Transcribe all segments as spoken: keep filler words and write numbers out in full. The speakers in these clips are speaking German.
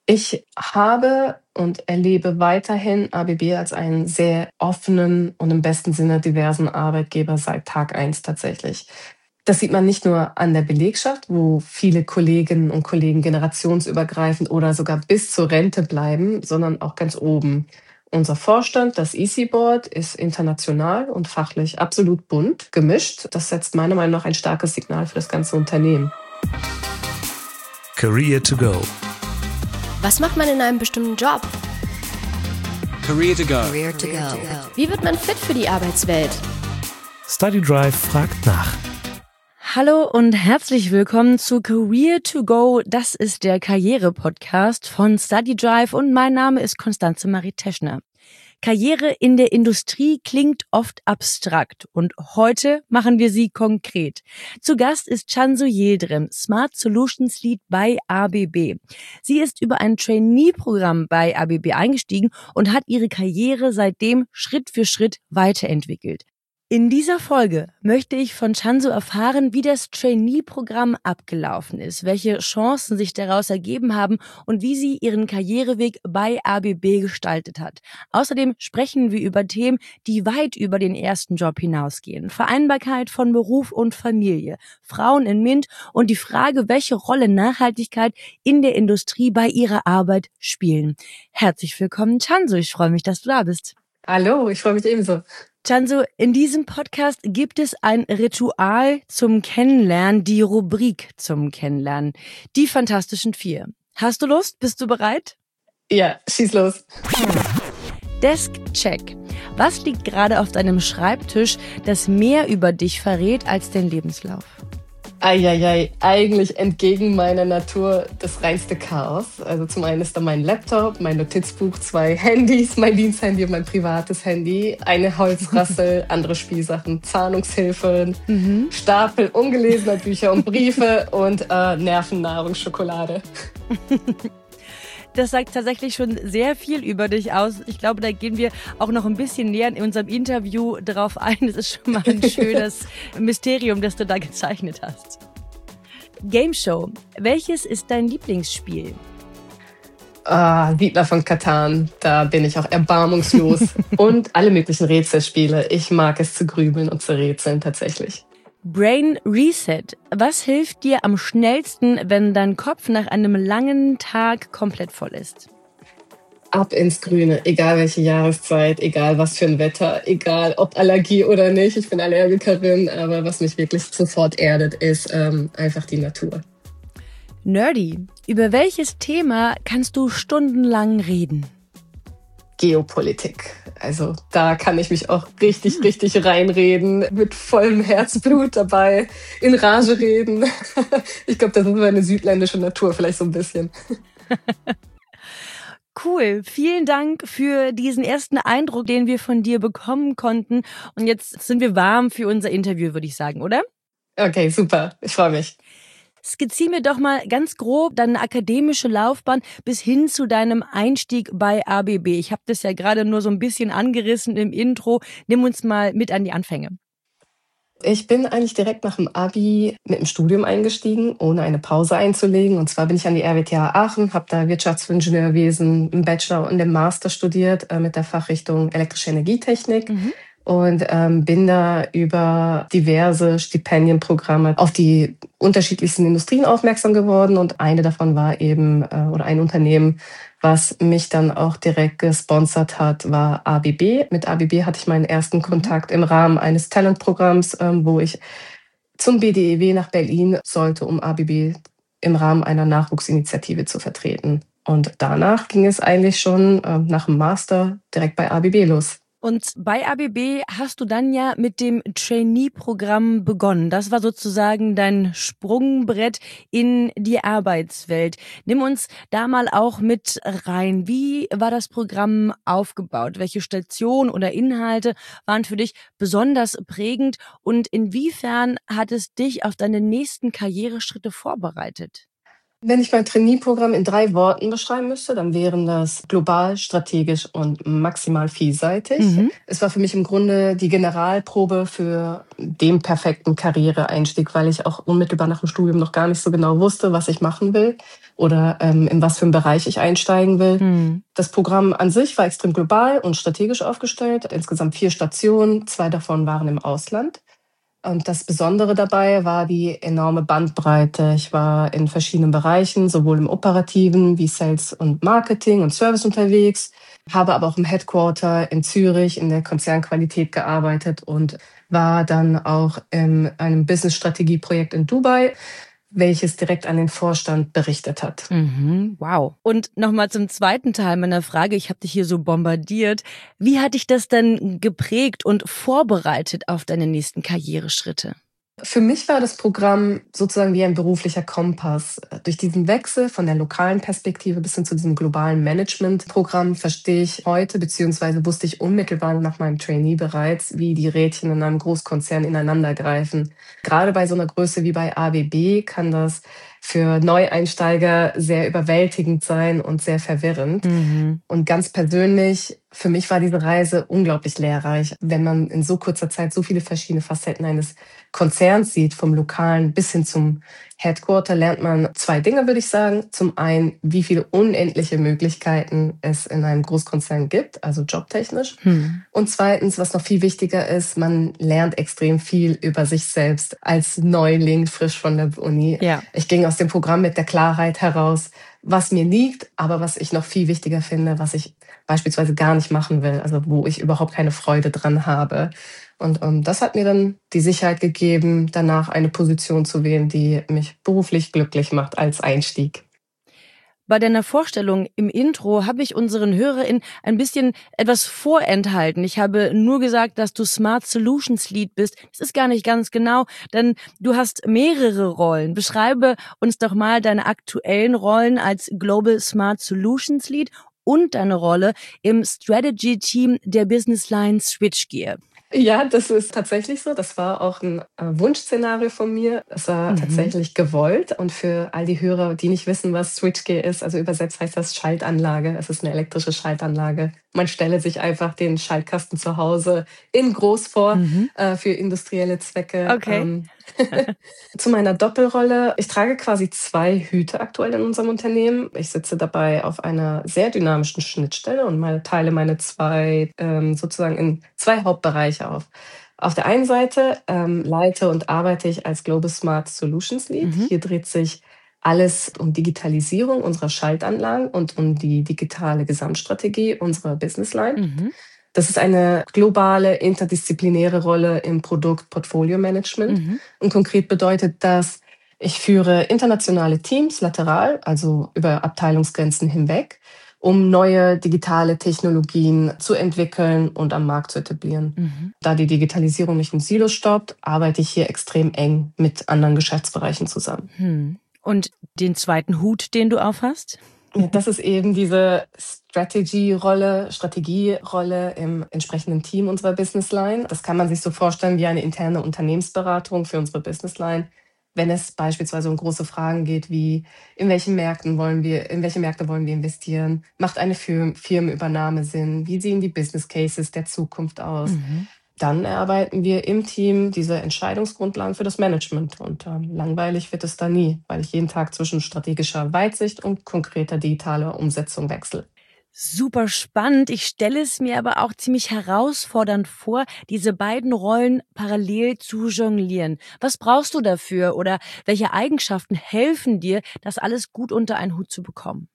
Ich habe und erlebe weiterhin A B B als einen sehr offenen und im besten Sinne diversen Arbeitgeber seit Tag eins tatsächlich. Das sieht man nicht nur an der Belegschaft, wo viele Kolleginnen und Kollegen generationsübergreifend oder sogar bis zur Rente bleiben, sondern auch ganz oben. Unser Vorstand, das E C Board, ist international und fachlich absolut bunt gemischt. Das setzt meiner Meinung nach ein starkes Signal für das ganze Unternehmen. Career to go. Was macht man in einem bestimmten Job? Career to go. Career to go. Wie wird man fit für die Arbeitswelt? StudyDrive fragt nach. Hallo und herzlich willkommen zu Career to go. Das ist der Karriere-Podcast von StudyDrive und mein Name ist Konstanze Marie Teschner. Karriere in der Industrie klingt oft abstrakt und heute machen wir sie konkret. Zu Gast ist Cansu Yildirim, Smart Solutions Lead bei A B B. Sie ist über ein Trainee-Programm bei A B B eingestiegen und hat ihre Karriere seitdem Schritt für Schritt weiterentwickelt. In dieser Folge möchte ich von Cansu erfahren, wie das Trainee-Programm abgelaufen ist, welche Chancen sich daraus ergeben haben und wie sie ihren Karriereweg bei A B B gestaltet hat. Außerdem sprechen wir über Themen, die weit über den ersten Job hinausgehen. Vereinbarkeit von Beruf und Familie, Frauen in MINT und die Frage, welche Rolle Nachhaltigkeit in der Industrie bei ihrer Arbeit spielen. Herzlich willkommen, Cansu. Ich freue mich, dass du da bist. Hallo, ich freue mich ebenso. Cansu, in diesem Podcast gibt es ein Ritual zum Kennenlernen, die Rubrik zum Kennenlernen. Die Fantastischen Vier. Hast du Lust? Bist du bereit? Ja, schieß los. Desk-Check. Was liegt gerade auf deinem Schreibtisch, das mehr über dich verrät als dein Lebenslauf? Eieiei, eigentlich entgegen meiner Natur das reinste Chaos. Also zum einen ist da mein Laptop, mein Notizbuch, zwei Handys, mein Diensthandy und mein privates Handy, eine Holzrassel, andere Spielsachen, Zahlungshilfen, mhm. Stapel ungelesener Bücher und Briefe und äh, Nervennahrungsschokolade. Das sagt tatsächlich schon sehr viel über dich aus. Ich glaube, da gehen wir auch noch ein bisschen näher in unserem Interview drauf ein. Das ist schon mal ein schönes Mysterium, das du da gezeichnet hast. Game Show. Welches ist dein Lieblingsspiel? Ah, Siedler von Catan. Da bin ich auch erbarmungslos. Und alle möglichen Rätselspiele. Ich mag es zu grübeln und zu rätseln tatsächlich. Brain Reset. Was hilft dir am schnellsten, wenn dein Kopf nach einem langen Tag komplett voll ist? Ab ins Grüne, egal welche Jahreszeit, egal was für ein Wetter, egal ob Allergie oder nicht. Ich bin Allergikerin, aber was mich wirklich sofort erdet, ist ähm, einfach die Natur. Nerdy. Über welches Thema kannst du stundenlang reden? Geopolitik. Also da kann ich mich auch richtig, richtig reinreden, mit vollem Herzblut dabei, in Rage reden. Ich glaube, das ist meine südländische Natur vielleicht so ein bisschen. Cool, vielen Dank für diesen ersten Eindruck, den wir von dir bekommen konnten. Und jetzt sind wir warm für unser Interview, würde ich sagen, oder? Okay, super. Ich freue mich. Skizzier mir doch mal ganz grob deine akademische Laufbahn bis hin zu deinem Einstieg bei A B B. Ich habe das ja gerade nur so ein bisschen angerissen im Intro. Nimm uns mal mit an die Anfänge. Ich bin eigentlich direkt nach dem Abi mit dem Studium eingestiegen, ohne eine Pause einzulegen. Und zwar bin ich an die R W T H Aachen, habe da Wirtschaftsingenieurwesen im Bachelor und im Master studiert äh, mit der Fachrichtung elektrische Energietechnik. Mhm. Und ähm, bin da über diverse Stipendienprogramme auf die unterschiedlichsten Industrien aufmerksam geworden. Und eine davon war eben, äh, oder ein Unternehmen, was mich dann auch direkt gesponsert hat, war A B B. Mit A B B hatte ich meinen ersten Kontakt im Rahmen eines Talentprogramms, ähm, wo ich zum B D E W nach Berlin sollte, um A B B im Rahmen einer Nachwuchsinitiative zu vertreten. Und danach ging es eigentlich schon äh, nach dem Master direkt bei A B B los. Und bei A B B hast du dann ja mit dem Trainee-Programm begonnen. Das war sozusagen dein Sprungbrett in die Arbeitswelt. Nimm uns da mal auch mit rein. Wie war das Programm aufgebaut? Welche Stationen oder Inhalte waren für dich besonders prägend? Und inwiefern hat es dich auf deine nächsten Karriereschritte vorbereitet? Wenn ich mein Trainee-Programm in drei Worten beschreiben müsste, dann wären das global, strategisch und maximal vielseitig. Mhm. Es war für mich im Grunde die Generalprobe für den perfekten Karriereeinstieg, weil ich auch unmittelbar nach dem Studium noch gar nicht so genau wusste, was ich machen will oder ähm, in was für einen Bereich ich einsteigen will. Mhm. Das Programm an sich war extrem global und strategisch aufgestellt. Insgesamt vier Stationen, zwei davon waren im Ausland. Und das Besondere dabei war die enorme Bandbreite. Ich war in verschiedenen Bereichen, sowohl im Operativen wie Sales und Marketing und Service unterwegs, habe aber auch im Headquarter in Zürich in der Konzernqualität gearbeitet und war dann auch in einem Business-Strategie-Projekt in Dubai, welches direkt an den Vorstand berichtet hat. Mhm, wow. Und nochmal zum zweiten Teil meiner Frage. Ich habe dich hier so bombardiert. Wie hat dich das denn geprägt und vorbereitet auf deine nächsten Karriereschritte? Für mich war das Programm sozusagen wie ein beruflicher Kompass. Durch diesen Wechsel von der lokalen Perspektive bis hin zu diesem globalen Management-Programm verstehe ich heute, beziehungsweise wusste ich unmittelbar nach meinem Trainee bereits, wie die Rädchen in einem Großkonzern ineinander greifen. Gerade bei so einer Größe wie bei A B B kann das für Neueinsteiger sehr überwältigend sein und sehr verwirrend. Mhm. Und ganz persönlich, für mich war diese Reise unglaublich lehrreich, wenn man in so kurzer Zeit so viele verschiedene Facetten eines Konzerns sieht, vom Lokalen bis hin zum Headquarter, lernt man zwei Dinge, würde ich sagen. Zum einen, wie viele unendliche Möglichkeiten es in einem Großkonzern gibt, also jobtechnisch. Hm. Und zweitens, was noch viel wichtiger ist, man lernt extrem viel über sich selbst als Neuling, frisch von der Uni. Ja. Ich ging aus dem Programm mit der Klarheit heraus, was mir liegt, aber was ich noch viel wichtiger finde, was ich beispielsweise gar nicht machen will, also wo ich überhaupt keine Freude dran habe. Und um, das hat mir dann die Sicherheit gegeben, danach eine Position zu wählen, die mich beruflich glücklich macht als Einstieg. Bei deiner Vorstellung im Intro habe ich unseren HörerInnen ein bisschen etwas vorenthalten. Ich habe nur gesagt, dass du Smart Solutions Lead bist. Das ist gar nicht ganz genau, denn du hast mehrere Rollen. Beschreibe uns doch mal deine aktuellen Rollen als Global Smart Solutions Lead und deine Rolle im Strategy Team der Business Line Switchgear. Ja, das ist tatsächlich so. Das war auch ein äh, Wunschszenario von mir. Das war Mhm. tatsächlich gewollt. Und für all die Hörer, die nicht wissen, was Switchgear ist, also übersetzt heißt das Schaltanlage. Es ist eine elektrische Schaltanlage. Man stelle sich einfach den Schaltkasten zu Hause in groß vor, Mhm. äh, für industrielle Zwecke. Okay. Ähm, zu meiner Doppelrolle. Ich trage quasi zwei Hüte aktuell in unserem Unternehmen. Ich sitze dabei auf einer sehr dynamischen Schnittstelle und meine, teile meine zwei ähm, sozusagen in zwei Hauptbereiche auf. Auf der einen Seite ähm, leite und arbeite ich als Global Smart Solutions Lead. Mhm. Hier dreht sich alles um Digitalisierung unserer Schaltanlagen und um die digitale Gesamtstrategie unserer Business Line. Mhm. Das ist eine globale, interdisziplinäre Rolle im Produkt-Portfolio-Management. Mhm. Und konkret bedeutet das, ich führe internationale Teams lateral, also über Abteilungsgrenzen hinweg, um neue digitale Technologien zu entwickeln und am Markt zu etablieren. Mhm. Da die Digitalisierung nicht im Silo stoppt, arbeite ich hier extrem eng mit anderen Geschäftsbereichen zusammen. Hm. Und den zweiten Hut, den du aufhast? Ja, das ist eben diese Strategy-Rolle, Strategierolle im entsprechenden Team unserer Business Line. Das kann man sich so vorstellen wie eine interne Unternehmensberatung für unsere Business Line, wenn es beispielsweise um große Fragen geht wie, in welchen Märkten wollen wir, in welche Märkte wollen wir investieren? Macht eine Firmen- Firmenübernahme Sinn? Wie sehen die Business Cases der Zukunft aus? Mhm. Dann erarbeiten wir im Team diese Entscheidungsgrundlagen für das Management. Und ähm, langweilig wird es da nie, weil ich jeden Tag zwischen strategischer Weitsicht und konkreter digitaler Umsetzung wechsle. Super spannend. Ich stelle es mir aber auch ziemlich herausfordernd vor, diese beiden Rollen parallel zu jonglieren. Was brauchst du dafür oder welche Eigenschaften helfen dir, das alles gut unter einen Hut zu bekommen?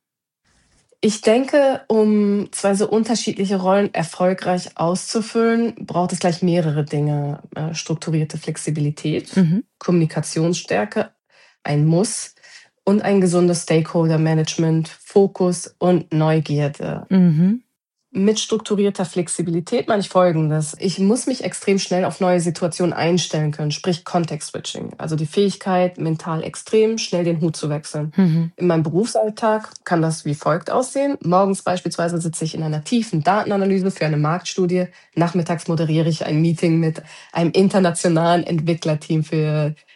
Ich denke, um zwei so unterschiedliche Rollen erfolgreich auszufüllen, braucht es gleich mehrere Dinge. Äh, Strukturierte Flexibilität, Mhm. Kommunikationsstärke, ein Muss und ein gesundes Stakeholder-Management, Fokus und Neugierde. Mhm. Mit strukturierter Flexibilität meine ich Folgendes. Ich muss mich extrem schnell auf neue Situationen einstellen können, sprich Context-Switching. Also die Fähigkeit, mental extrem schnell den Hut zu wechseln. Mhm. In meinem Berufsalltag kann das wie folgt aussehen. Morgens beispielsweise sitze ich in einer tiefen Datenanalyse für eine Marktstudie. Nachmittags moderiere ich ein Meeting mit einem internationalen Entwicklerteam für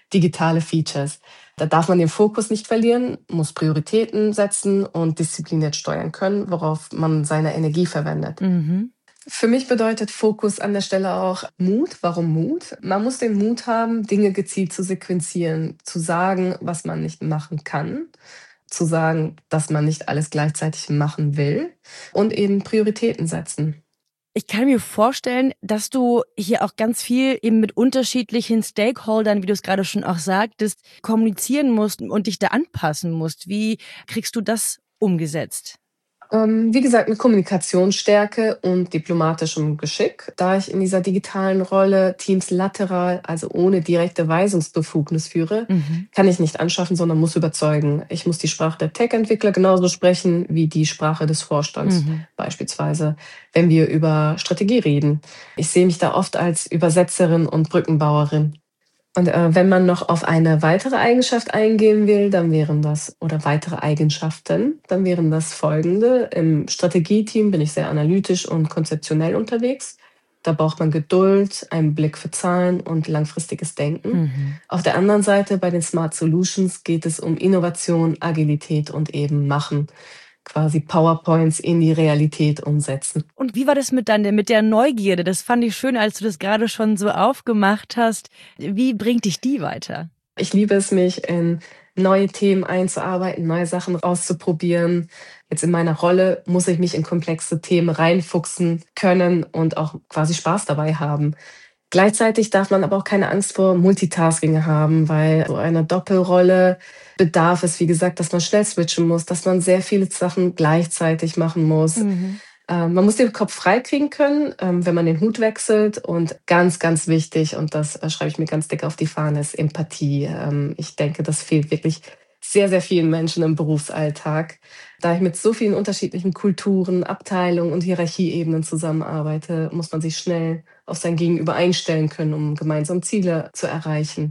digitale Features. Da darf man den Fokus nicht verlieren, muss Prioritäten setzen und diszipliniert steuern können, worauf man seine Energie verwendet. Mhm. Für mich bedeutet Fokus an der Stelle auch Mut. Warum Mut? Man muss den Mut haben, Dinge gezielt zu sequenzieren, zu sagen, was man nicht machen kann, zu sagen, dass man nicht alles gleichzeitig machen will und eben Prioritäten setzen. Ich kann mir vorstellen, dass du hier auch ganz viel eben mit unterschiedlichen Stakeholdern, wie du es gerade schon auch sagtest, kommunizieren musst und dich da anpassen musst. Wie kriegst du das umgesetzt? Ähm, wie gesagt, mit Kommunikationsstärke und diplomatischem Geschick, da ich in dieser digitalen Rolle Teams lateral, also ohne direkte Weisungsbefugnis führe, Mhm. kann ich nicht anschaffen, sondern muss überzeugen. Ich muss die Sprache der Tech-Entwickler genauso sprechen wie die Sprache des Vorstands, Mhm. beispielsweise, wenn wir über Strategie reden. Ich sehe mich da oft als Übersetzerin und Brückenbauerin. Und äh, wenn man noch auf eine weitere Eigenschaft eingehen will, dann wären das, oder weitere Eigenschaften, dann wären das folgende. Im Strategieteam bin ich sehr analytisch und konzeptionell unterwegs. Da braucht man Geduld, einen Blick für Zahlen und langfristiges Denken. Mhm. Auf der anderen Seite bei den Smart Solutions geht es um Innovation, Agilität und eben Machen. Quasi PowerPoints in die Realität umsetzen. Und wie war das mit deiner, mit der Neugierde? Das fand ich schön, als du das gerade schon so aufgemacht hast. Wie bringt dich die weiter? Ich liebe es, mich in neue Themen einzuarbeiten, neue Sachen auszuprobieren. Jetzt in meiner Rolle muss ich mich in komplexe Themen reinfuchsen können und auch quasi Spaß dabei haben. Gleichzeitig darf man aber auch keine Angst vor Multitasking haben, weil so eine Doppelrolle bedarf es, wie gesagt, dass man schnell switchen muss, dass man sehr viele Sachen gleichzeitig machen muss. Mhm. Ähm, man muss den Kopf freikriegen können, ähm, wenn man den Hut wechselt. Und ganz, ganz wichtig, und das äh, schreibe ich mir ganz dick auf die Fahne, ist Empathie. Ähm, ich denke, das fehlt wirklich sehr, sehr vielen Menschen im Berufsalltag. Da ich mit so vielen unterschiedlichen Kulturen, Abteilungen und Hierarchieebenen zusammenarbeite, muss man sich schnell auf sein Gegenüber einstellen können, um gemeinsam Ziele zu erreichen.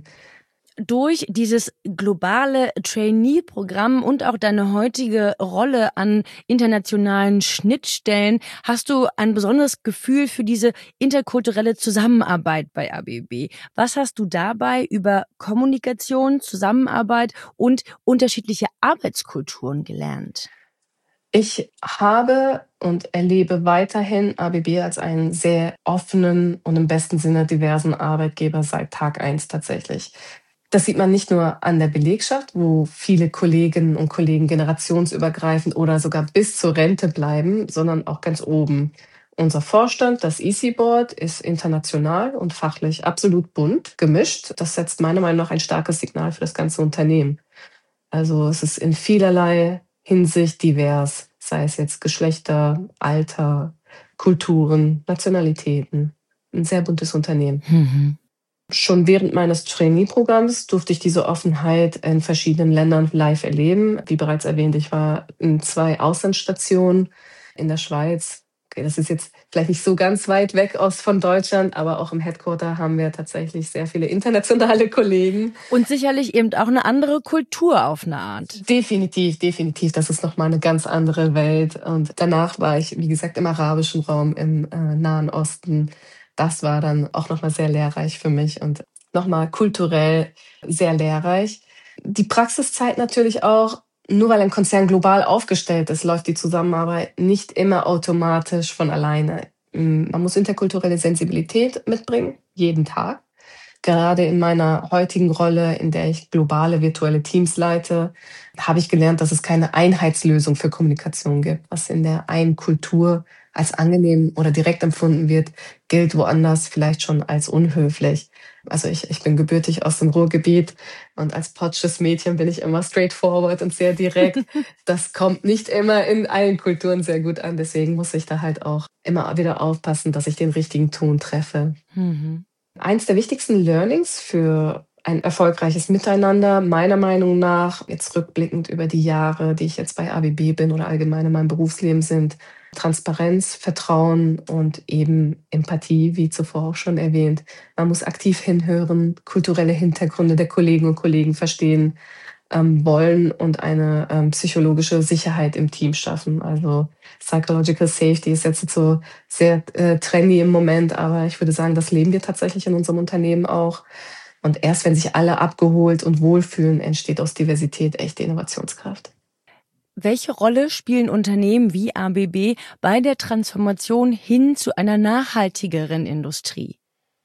Durch dieses globale Trainee-Programm und auch deine heutige Rolle an internationalen Schnittstellen hast du ein besonderes Gefühl für diese interkulturelle Zusammenarbeit bei A B B. Was hast du dabei über Kommunikation, Zusammenarbeit und unterschiedliche Arbeitskulturen gelernt? Ich habe und erlebe weiterhin A B B als einen sehr offenen und im besten Sinne diversen Arbeitgeber seit Tag eins tatsächlich. Das sieht man nicht nur an der Belegschaft, wo viele Kolleginnen und Kollegen generationsübergreifend oder sogar bis zur Rente bleiben, sondern auch ganz oben. Unser Vorstand, das E C Board, ist international und fachlich absolut bunt gemischt. Das setzt meiner Meinung nach ein starkes Signal für das ganze Unternehmen. Also es ist in vielerlei Hinsicht divers, sei es jetzt Geschlechter, Alter, Kulturen, Nationalitäten. Ein sehr buntes Unternehmen. Mhm. Schon während meines Trainee-Programms durfte ich diese Offenheit in verschiedenen Ländern live erleben. Wie bereits erwähnt, ich war in zwei Auslandsstationen in der Schweiz. Okay, das ist jetzt vielleicht nicht so ganz weit weg aus von Deutschland, aber auch im Headquarter haben wir tatsächlich sehr viele internationale Kollegen. Und sicherlich eben auch eine andere Kultur auf eine Art. Definitiv, definitiv. Das ist nochmal eine ganz andere Welt. Und danach war ich, wie gesagt, im arabischen Raum, im äh, Nahen Osten. Das war dann auch nochmal sehr lehrreich für mich und nochmal kulturell sehr lehrreich. Die Praxiszeit natürlich auch, nur weil ein Konzern global aufgestellt ist, läuft die Zusammenarbeit nicht immer automatisch von alleine. Man muss interkulturelle Sensibilität mitbringen, jeden Tag. Gerade in meiner heutigen Rolle, in der ich globale virtuelle Teams leite, habe ich gelernt, dass es keine Einheitslösung für Kommunikation gibt. Was in der einen Kultur als angenehm oder direkt empfunden wird, gilt woanders vielleicht schon als unhöflich. Also ich, ich bin gebürtig aus dem Ruhrgebiet und als potsches Mädchen bin ich immer straightforward und sehr direkt. Das kommt nicht immer in allen Kulturen sehr gut an. Deswegen muss ich da halt auch immer wieder aufpassen, dass ich den richtigen Ton treffe. Mhm. Eins der wichtigsten Learnings für ein erfolgreiches Miteinander, meiner Meinung nach, jetzt rückblickend über die Jahre, die ich jetzt bei A B B bin oder allgemein in meinem Berufsleben, sind Transparenz, Vertrauen und eben Empathie, wie zuvor auch schon erwähnt. Man muss aktiv hinhören, kulturelle Hintergründe der Kolleginnen und Kollegen verstehen ähm, wollen und eine ähm, psychologische Sicherheit im Team schaffen. Also Psychological Safety ist jetzt so sehr äh, trendy im Moment, aber ich würde sagen, das leben wir tatsächlich in unserem Unternehmen auch. Und erst wenn sich alle abgeholt und wohlfühlen, entsteht aus Diversität echte Innovationskraft. Welche Rolle spielen Unternehmen wie A B B bei der Transformation hin zu einer nachhaltigeren Industrie?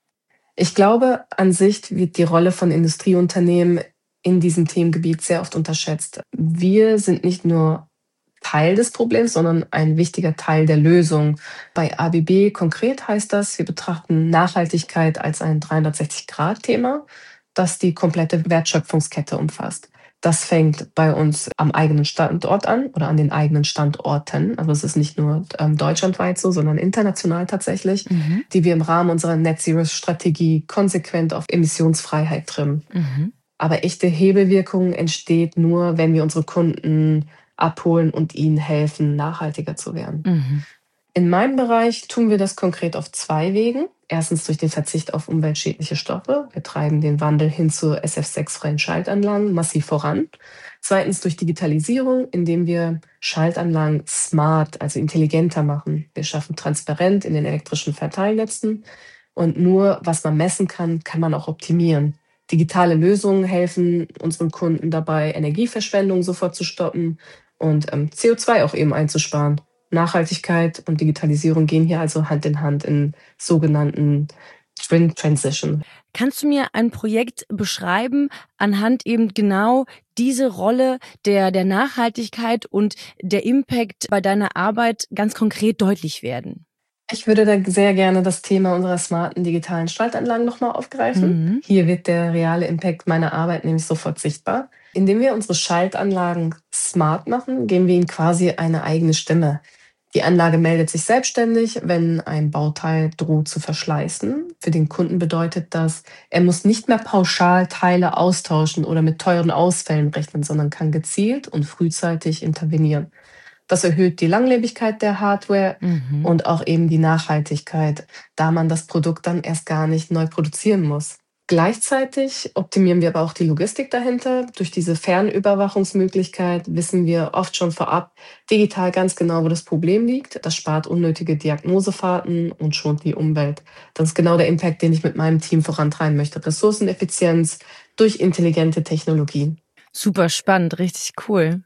Ich glaube, an sich wird die Rolle von Industrieunternehmen in diesem Themengebiet sehr oft unterschätzt. Wir sind nicht nur Teil des Problems, sondern ein wichtiger Teil der Lösung. Bei A B B konkret heißt das, wir betrachten Nachhaltigkeit als ein dreihundertsechzig-Grad-Thema, das die komplette Wertschöpfungskette umfasst. Das fängt bei uns am eigenen Standort an oder an den eigenen Standorten. Also es ist nicht nur ähm, deutschlandweit so, sondern international tatsächlich, mhm. die wir im Rahmen unserer Net-Zero-Strategie konsequent auf Emissionsfreiheit trimmen. Mhm. Aber echte Hebelwirkung entsteht nur, wenn wir unsere Kunden abholen und ihnen helfen, nachhaltiger zu werden. Mhm. In meinem Bereich tun wir das konkret auf zwei Wegen. Erstens durch den Verzicht auf umweltschädliche Stoffe. Wir treiben den Wandel hin zu S F sechs-freien Schaltanlagen massiv voran. Zweitens durch Digitalisierung, indem wir Schaltanlagen smart, also intelligenter machen. Wir schaffen Transparenz in den elektrischen Verteilnetzen. Und nur, was man messen kann, kann man auch optimieren. Digitale Lösungen helfen unseren Kunden dabei, Energieverschwendung sofort zu stoppen und ähm, C O zwei auch eben einzusparen. Nachhaltigkeit und Digitalisierung gehen hier also Hand in Hand in sogenannten Twin Transition. Kannst du mir ein Projekt beschreiben, anhand eben genau diese Rolle der, der Nachhaltigkeit und der Impact bei deiner Arbeit ganz konkret deutlich werden? Ich würde da sehr gerne das Thema unserer smarten digitalen Schaltanlagen nochmal aufgreifen. Mhm. Hier wird der reale Impact meiner Arbeit nämlich sofort sichtbar. Indem wir unsere Schaltanlagen smart machen, geben wir ihnen quasi eine eigene Stimme. Die Anlage meldet sich selbstständig, wenn ein Bauteil droht zu verschleißen. Für den Kunden bedeutet das, er muss nicht mehr pauschal Teile austauschen oder mit teuren Ausfällen rechnen, sondern kann gezielt und frühzeitig intervenieren. Das erhöht die Langlebigkeit der Hardware mhm. und auch eben die Nachhaltigkeit, da man das Produkt dann erst gar nicht neu produzieren muss. Gleichzeitig optimieren wir aber auch die Logistik dahinter. Durch diese Fernüberwachungsmöglichkeit wissen wir oft schon vorab digital ganz genau, wo das Problem liegt. Das spart unnötige Diagnosefahrten und schont die Umwelt. Das ist genau der Impact, den ich mit meinem Team vorantreiben möchte. Ressourceneffizienz durch intelligente Technologien. Super spannend, richtig cool.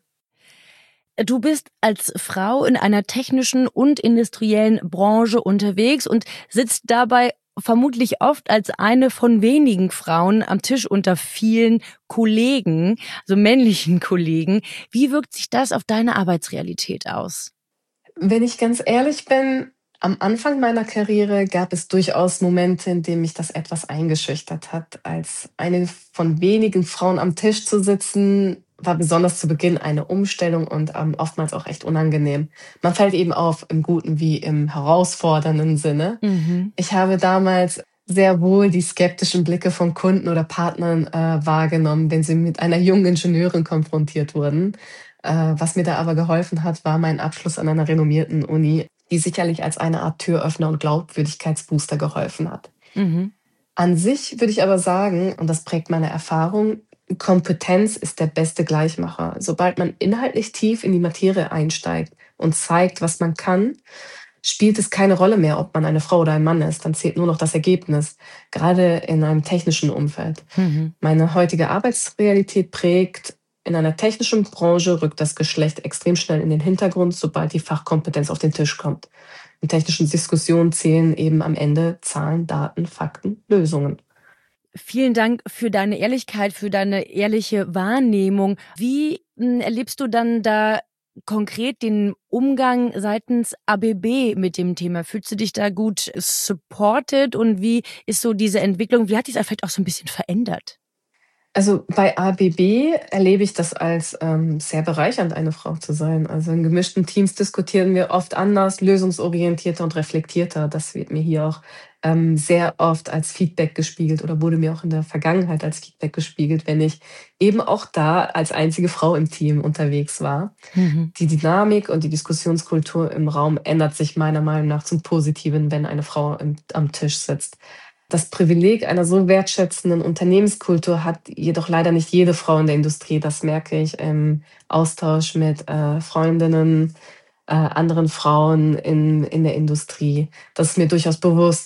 Du bist als Frau in einer technischen und industriellen Branche unterwegs und sitzt dabei vermutlich oft als eine von wenigen Frauen am Tisch unter vielen Kollegen, also männlichen Kollegen. Wie wirkt sich das auf deine Arbeitsrealität aus? Wenn ich ganz ehrlich bin, am Anfang meiner Karriere gab es durchaus Momente, in denen mich das etwas eingeschüchtert hat. Als eine von wenigen Frauen am Tisch zu sitzen, war besonders zu Beginn eine Umstellung und ähm, oftmals auch echt unangenehm. Man fällt eben auf, im guten wie im herausfordernden Sinne. Mhm. Ich habe damals sehr wohl die skeptischen Blicke von Kunden oder Partnern äh, wahrgenommen, wenn sie mit einer jungen Ingenieurin konfrontiert wurden. Äh, was mir da aber geholfen hat, war mein Abschluss an einer renommierten Uni, die sicherlich als eine Art Türöffner und Glaubwürdigkeitsbooster geholfen hat. Mhm. An sich würde ich aber sagen, und das prägt meine Erfahrung, Kompetenz ist der beste Gleichmacher. Sobald man inhaltlich tief in die Materie einsteigt und zeigt, was man kann, spielt es keine Rolle mehr, ob man eine Frau oder ein Mann ist. Dann zählt nur noch das Ergebnis, gerade in einem technischen Umfeld. Mhm. Meine heutige Arbeitsrealität prägt, in einer technischen Branche rückt das Geschlecht extrem schnell in den Hintergrund, sobald die Fachkompetenz auf den Tisch kommt. In technischen Diskussionen zählen eben am Ende Zahlen, Daten, Fakten, Lösungen. Vielen Dank für deine Ehrlichkeit, für deine ehrliche Wahrnehmung. Wie m, erlebst du dann da konkret den Umgang seitens A B B mit dem Thema? Fühlst du dich da gut supported und wie ist so diese Entwicklung, wie hat sich das vielleicht auch so ein bisschen verändert? Also bei A B B erlebe ich das als ähm, sehr bereichernd, eine Frau zu sein. Also in gemischten Teams diskutieren wir oft anders, lösungsorientierter und reflektierter. Das wird mir hier auch ähm, sehr oft als Feedback gespiegelt oder wurde mir auch in der Vergangenheit als Feedback gespiegelt, wenn ich eben auch da als einzige Frau im Team unterwegs war. Mhm. Die Dynamik und die Diskussionskultur im Raum ändert sich meiner Meinung nach zum Positiven, wenn eine Frau im, am Tisch sitzt. Das Privileg einer so wertschätzenden Unternehmenskultur hat jedoch leider nicht jede Frau in der Industrie. Das merke ich im Austausch mit äh, Freundinnen, äh, anderen Frauen in, in der Industrie. Das ist mir durchaus bewusst.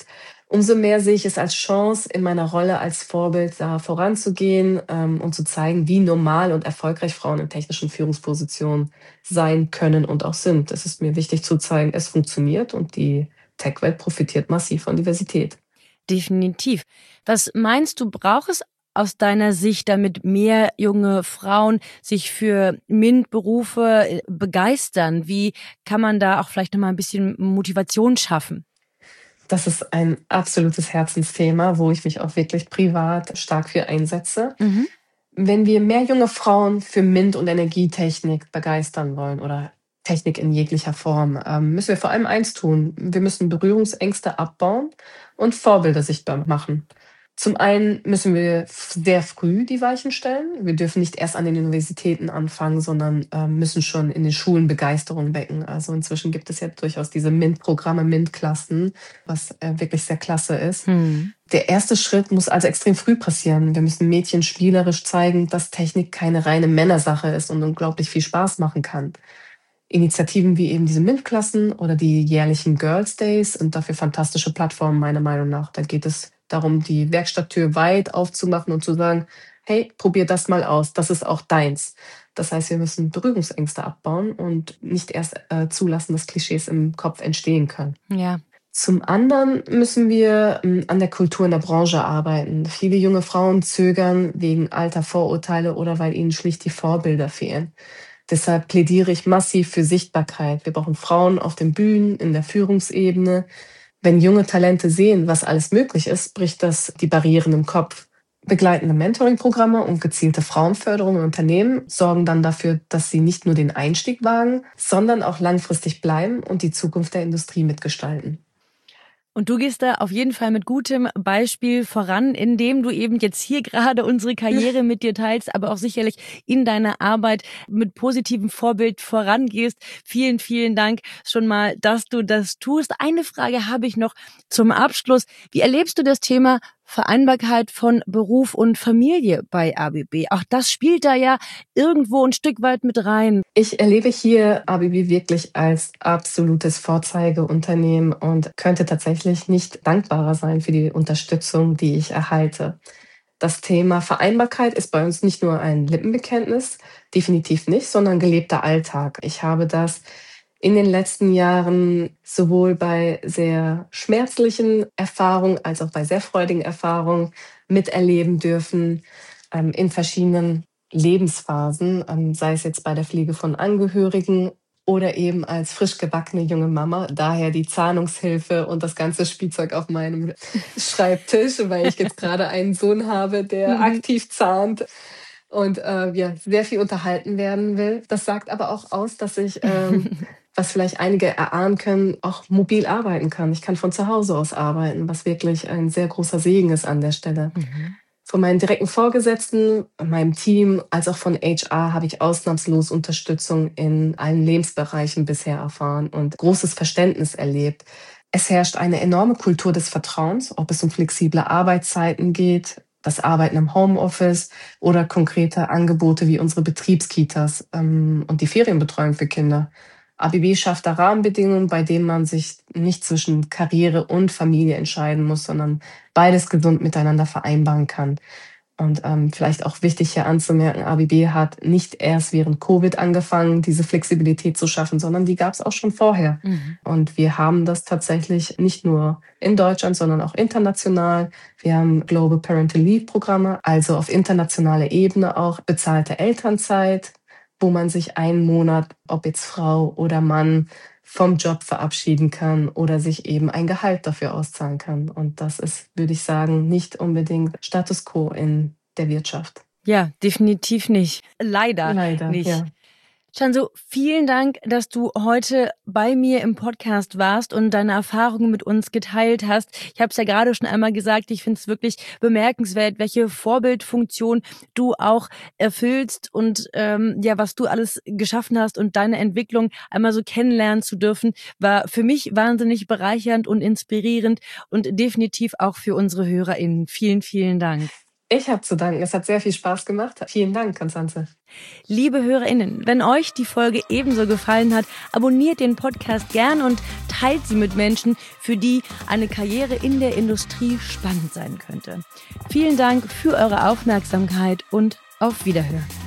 Umso mehr sehe ich es als Chance, in meiner Rolle als Vorbild da voranzugehen ähm, und zu zeigen, wie normal und erfolgreich Frauen in technischen Führungspositionen sein können und auch sind. Es ist mir wichtig zu zeigen, es funktioniert und die Tech-Welt profitiert massiv von Diversität. Definitiv. Was meinst du, braucht es aus deiner Sicht, damit mehr junge Frauen sich für MINT-Berufe begeistern? Wie kann man da auch vielleicht nochmal ein bisschen Motivation schaffen? Das ist ein absolutes Herzensthema, wo ich mich auch wirklich privat stark für einsetze. Mhm. Wenn wir mehr junge Frauen für MINT und Energietechnik begeistern wollen oder Technik in jeglicher Form, ähm, müssen wir vor allem eins tun. Wir müssen Berührungsängste abbauen und Vorbilder sichtbar machen. Zum einen müssen wir sehr früh die Weichen stellen. Wir dürfen nicht erst an den Universitäten anfangen, sondern äh, müssen schon in den Schulen Begeisterung wecken. Also inzwischen gibt es ja durchaus diese MINT-Programme, MINT-Klassen, was äh, wirklich sehr klasse ist. Hm. Der erste Schritt muss also extrem früh passieren. Wir müssen Mädchen spielerisch zeigen, dass Technik keine reine Männersache ist und unglaublich viel Spaß machen kann. Initiativen wie eben diese MINT-Klassen oder die jährlichen Girls Days sind dafür fantastische Plattformen, meiner Meinung nach. Da geht es darum, die Werkstatttür weit aufzumachen und zu sagen, hey, probier das mal aus, das ist auch deins. Das heißt, wir müssen Berührungsängste abbauen und nicht erst äh, zulassen, dass Klischees im Kopf entstehen können. Ja. Zum anderen müssen wir ähm, an der Kultur in der Branche arbeiten. Viele junge Frauen zögern wegen alter Vorurteile oder weil ihnen schlicht die Vorbilder fehlen. Deshalb plädiere ich massiv für Sichtbarkeit. Wir brauchen Frauen auf den Bühnen, in der Führungsebene. Wenn junge Talente sehen, was alles möglich ist, bricht das die Barrieren im Kopf. Begleitende Mentoring-Programme und gezielte Frauenförderung in Unternehmen sorgen dann dafür, dass sie nicht nur den Einstieg wagen, sondern auch langfristig bleiben und die Zukunft der Industrie mitgestalten. Und du gehst da auf jeden Fall mit gutem Beispiel voran, indem du eben jetzt hier gerade unsere Karriere mit dir teilst, aber auch sicherlich in deiner Arbeit mit positivem Vorbild vorangehst. Vielen, vielen Dank schon mal, dass du das tust. Eine Frage habe ich noch zum Abschluss. Wie erlebst du das Thema Vereinbarkeit von Beruf und Familie bei A B B? Auch das spielt da ja irgendwo ein Stück weit mit rein. Ich erlebe hier A B B wirklich als absolutes Vorzeigeunternehmen und könnte tatsächlich nicht dankbarer sein für die Unterstützung, die ich erhalte. Das Thema Vereinbarkeit ist bei uns nicht nur ein Lippenbekenntnis, definitiv nicht, sondern gelebter Alltag. Ich habe das in den letzten Jahren sowohl bei sehr schmerzlichen Erfahrungen als auch bei sehr freudigen Erfahrungen miterleben dürfen, ähm, in verschiedenen Lebensphasen, ähm, sei es jetzt bei der Pflege von Angehörigen oder eben als frisch gebackene junge Mama. Daher die Zahnungshilfe und das ganze Spielzeug auf meinem Schreibtisch, weil ich jetzt gerade einen Sohn habe, der Mhm. aktiv zahnt und äh, ja, sehr viel unterhalten werden will. Das sagt aber auch aus, dass ich, ähm, was vielleicht einige erahnen können, auch mobil arbeiten kann. Ich kann von zu Hause aus arbeiten, was wirklich ein sehr großer Segen ist an der Stelle. Mhm. Von meinen direkten Vorgesetzten, meinem Team, als auch von H R habe ich ausnahmslos Unterstützung in allen Lebensbereichen bisher erfahren und großes Verständnis erlebt. Es herrscht eine enorme Kultur des Vertrauens, ob es um flexible Arbeitszeiten geht, das Arbeiten im Homeoffice oder konkrete Angebote wie unsere Betriebskitas ähm, und die Ferienbetreuung für Kinder. A B B schafft da Rahmenbedingungen, bei denen man sich nicht zwischen Karriere und Familie entscheiden muss, sondern beides gesund miteinander vereinbaren kann. Und ähm, vielleicht auch wichtig hier anzumerken, A B B hat nicht erst während Covid angefangen, diese Flexibilität zu schaffen, sondern die gab es auch schon vorher. Mhm. Und wir haben das tatsächlich nicht nur in Deutschland, sondern auch international. Wir haben Global Parental Leave Programme, also auf internationaler Ebene auch bezahlte Elternzeit, wo man sich einen Monat, ob jetzt Frau oder Mann, vom Job verabschieden kann oder sich eben ein Gehalt dafür auszahlen kann. Und das ist, würde ich sagen, nicht unbedingt Status quo in der Wirtschaft. Ja, definitiv nicht. Leider, Leider, nicht. ja. Chansu, vielen Dank, dass du heute bei mir im Podcast warst und deine Erfahrungen mit uns geteilt hast. Ich habe es ja gerade schon einmal gesagt, ich finde es wirklich bemerkenswert, welche Vorbildfunktion du auch erfüllst und ähm, ja, was du alles geschaffen hast und deine Entwicklung einmal so kennenlernen zu dürfen, war für mich wahnsinnig bereichernd und inspirierend und definitiv auch für unsere HörerInnen. Vielen, vielen Dank. Ich habe zu danken. Es hat sehr viel Spaß gemacht. Vielen Dank, Konstanze. Liebe HörerInnen, wenn euch die Folge ebenso gefallen hat, abonniert den Podcast gern und teilt sie mit Menschen, für die eine Karriere in der Industrie spannend sein könnte. Vielen Dank für eure Aufmerksamkeit und auf Wiederhören.